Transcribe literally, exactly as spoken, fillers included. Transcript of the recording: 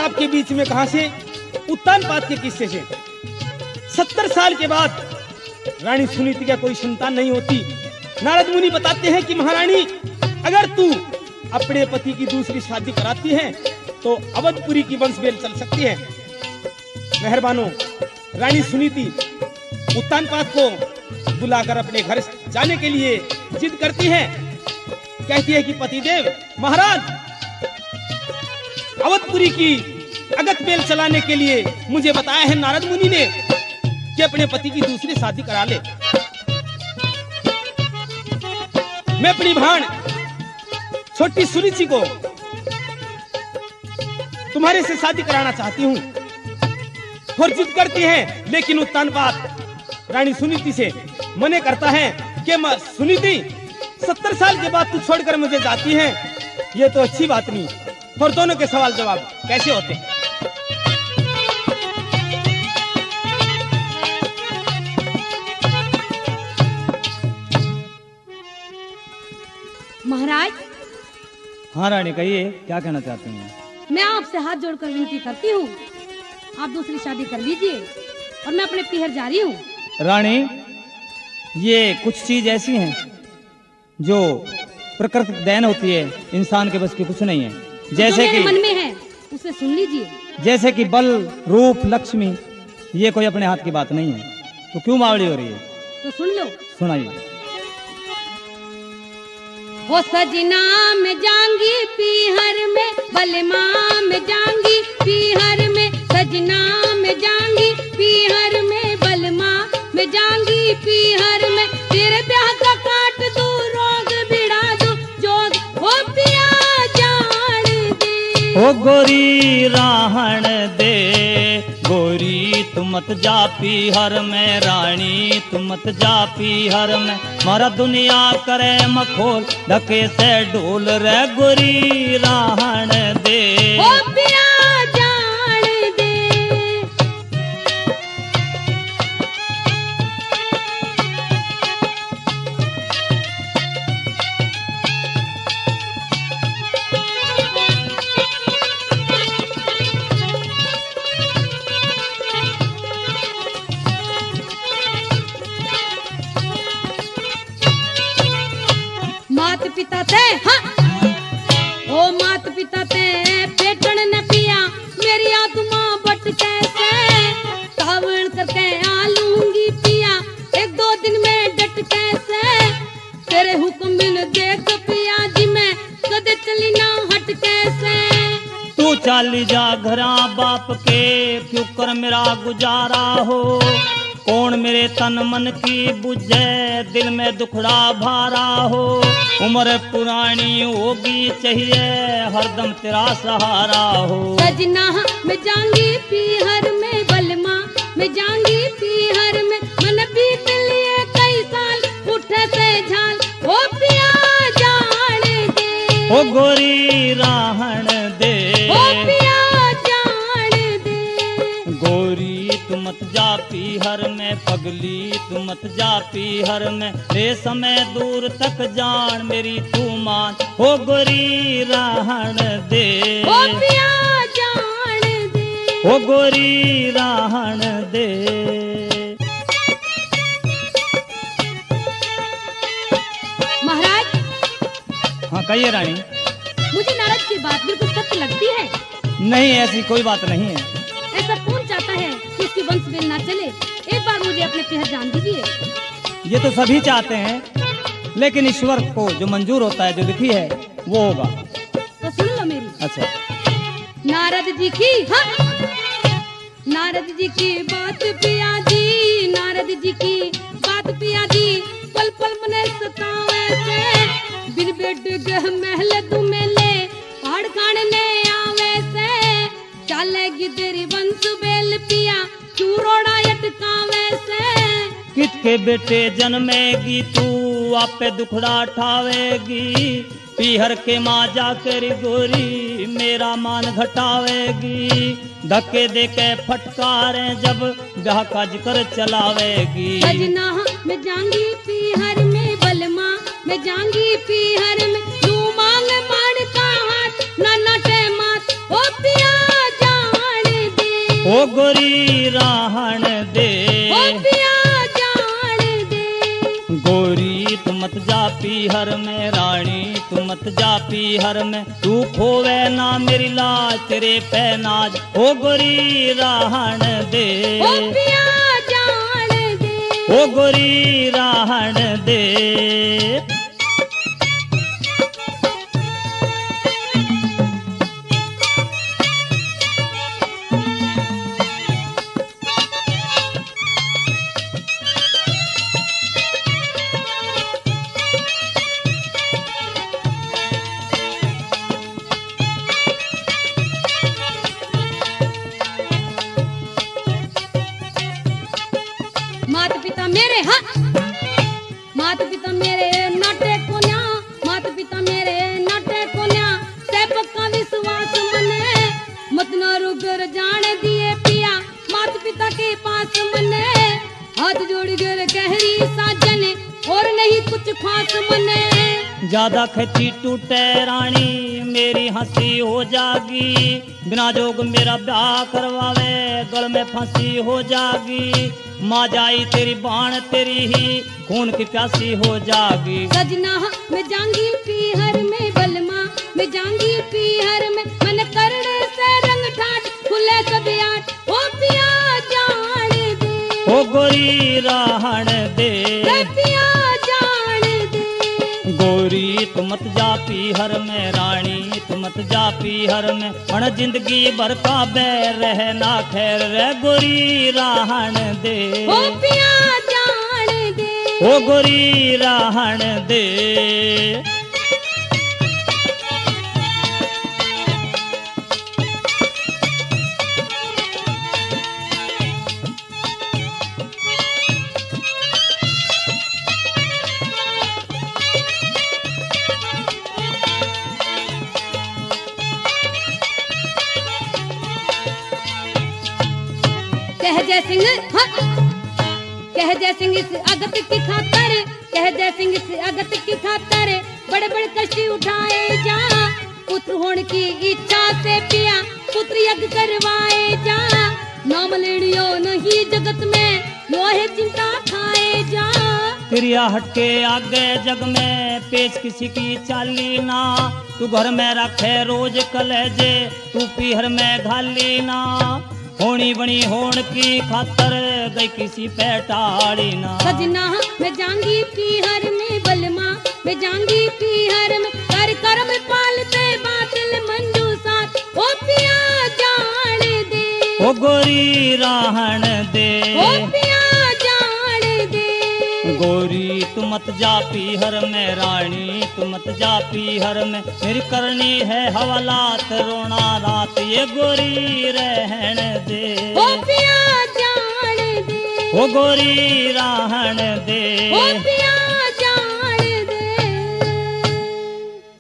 आपके बीच में कहां से? उत्तान पात के किस्से से। सत्तर साल के बाद रानी सुनीति का कोई संतान नहीं होती। नारद मुनि बताते हैं कि महारानी, अगर तू अपने पति की दूसरी शादी कराती है तो अवधपुरी की वंशवेल चल सकती है। मेहरबानो, रानी सुनीति उत्तान पात को बुलाकर अपने घर जाने के लिए जिद करती है। कहती है कि पतिदेव महाराज, अवधपुरी की अगत बेल चलाने के लिए मुझे बताया है नारद मुनि ने कि अपने पति की दूसरी शादी करा ले। मैं अपनी भाण छोटी सुरुचि को तुम्हारे से शादी कराना चाहती हूँ और जिद करती है, लेकिन उत्तान पात रानी सुनीति से मने करता है कि सुनीति, सत्तर साल के बाद तू छोड़कर मुझे जाती है, ये तो अच्छी बात नहीं। और दोनों के सवाल जवाब कैसे होते हैं? महाराज। हाँ रानी, कहिए, क्या कहना चाहती हैं? मैं आपसे हाथ जोड़कर विनती करती हूँ, आप दूसरी शादी कर लीजिए और मैं अपने पीहर जा रही हूँ। रानी, ये कुछ चीज ऐसी हैं जो प्रकृति देन होती है, इंसान के बस की कुछ नहीं है। जैसे कि मन में है उसे सुन लीजिए। जैसे कि बल, रूप, लक्ष्मी, ये कोई अपने हाथ की बात नहीं है। तो क्यों मावड़ी हो रही है? तो सुन लो। सुनाइए। वो सजना में जांगी पीहर में, बलमा में जांगी पीहर में, सजना में जांगी पीहर में, बलमा में जांगी पीहर में, तेरे ब्याह का काट दू, रोग बिड़ा दू, जोग हो पिया जान दे। ओ गोरी राहण दे, गोरी तू मत जा पीहर में, रानी तू मत जा पीहर में, मारा दुनिया करे मखोल, धके से ढोल रे, गोरी राहण दे। ओ पिया जान दे। मात पिता थे, हाँ ओ मात पिता थे पेटन न पिया, मेरी आत्मा बट कैसे कावड़ करके आलूंगी पिया, एक दो दिन में डट कैसे, तेरे हुक्म बिन देख पिया जी मैं कदे चली ना हट कैसे। तू चाली जा घरा बाप के, क्यों कर मेरा गुजारा हो, कौन मेरे तन मन की बुझे, दिल में दुखड़ा भारा हो, उम्र पुरानी होगी चाहिए, हरदम तेरा सहारा हो। सजना मैं जाऊंगी पीहर में, बलमा मैं जाऊंगी पीहर में, मन बीत लिए कई साल उठे से झाल, ओ पिया जान दे। ओ गोरी राहण दे, ओ पिया जान दे। गोरी तू मत जा पीहर में, पगली तू मत जा पीहर में, रे समय दूर तक जान मेरी तू मान, हो गोरी राहण दे। ओ पिया जान दे। ओ गोरी राहण दे। महाराज। हाँ कहिए रानी। मुझे नारद की बात बिल्कुल सत्य लगती है। नहीं, ऐसी कोई बात नहीं है। ऐसा कौन चाहता है कि इसकी वंशवेल ना चले? एक बार मुझे अपने पीहर जान दीजिए। ये तो सभी चाहते हैं, लेकिन ईश्वर को जो मंजूर होता है, जो लिखी है वो होगा। तो सुन लो मेरी। अच्छा। नारद जी की, हाँ नारद जी की बात पिया जी, नारद जी की बात पिया जी, पल पल मने सतावे से, बिन बेड गह महल दुमेले, पहाड़ खाने आवे से, चालेगी तेरी वंशवेल पिया, चूरोड़ा अटकावे से। कित के बेटे जन्मेगी तू, आपे दुखड़ा ठावेगी, पीहर के माँ जाकर गोरी मेरा मान घटावेगी, धक्के दे के फटकारे जब ब्याह का जिक्र चलावेगी। सजना मैं जाऊंगी पीहर में, बलमा मैं जाऊंगी पीहर में, तू मांग मान का हाथ ना नटे मात, ओ पिया जा ओ गोरी रहन दे ओ पिया जान दे। गोरी तू मत जा पीहर में, रानी तू मत जा पीहर में, तू खोवे ना मेरी लाज तेरे पे नाज, ओ गोरी रहन दे ओ पिया जान दे। ओ गोरी रहन दे। माता पिता मेरे हाँ माता पिता मेरे नाटे कोन्या, माता पिता मेरे नाटे कोन्या, से पक्का विश्वास मने, मत न रुकर जाने दिए पिया, माता पिता के पास मने, हाथ जोड़ कर कहरी साजन, और नहीं कुछ खास मने। ज्यादा खची टूटे रानी मेरी हंसी हो जागी, बिना जोग मेरा ब्याह करवावे गल में फांसी हो जागी, माँ जाई तेरी बाण तेरी ही खून की प्यासी हो जागी। सजना मैं जाऊंगी पीहर में, बलमा मैं जाऊंगी पीहर में, मन करने से रंग ठाट खुले सब आठ, ओ पिया जान दे ओ गोरी रहन दे रे पिया जान दे। गोरी तू मत जा पीहर में, रानी तू मत जा पीहर में, हण जिंदगी भर का बैर रहे ना खैर रे गोरी रहन दे ओ पिया जान दे। ओ गोरी रहन दे। कह जय सिंह हाँ। कह जय सिंह इस अगत की खातर, कह जय सिंह इस अगत की खातर, बड़े बड़े कष्ट उठाए जा, पुत्र होने की इच्छा से पिया पुत्र यज्ञ करवाए जा, नाम लेड़ियो नहीं जगत में लोहे चिंता खाए जा। क्रिया हटके आगे जग में पेश किसी की चाली ना, तू घर में रखे रोज कलेजे तू पीहर में घाली ना, होनी बनी होन की खातर गई किसी पे टाड़ी ना। सजना मैं जाऊंगी पीहर में, बलमा मैं जाऊंगी पीहर में, कर कर्म पालते बातिल मंजू साथ, ओ पिया जान दे ओ गोरी रहन दे ओ पिया जान दे। गोरी तू मत जा पीहर में, रानी तू मत जा पीहर में, मेरी करनी है हवालात रोना रात, ये गोरी रहन दे ओ पिया जान दे ओ गोरी रहन दे। ओ पिया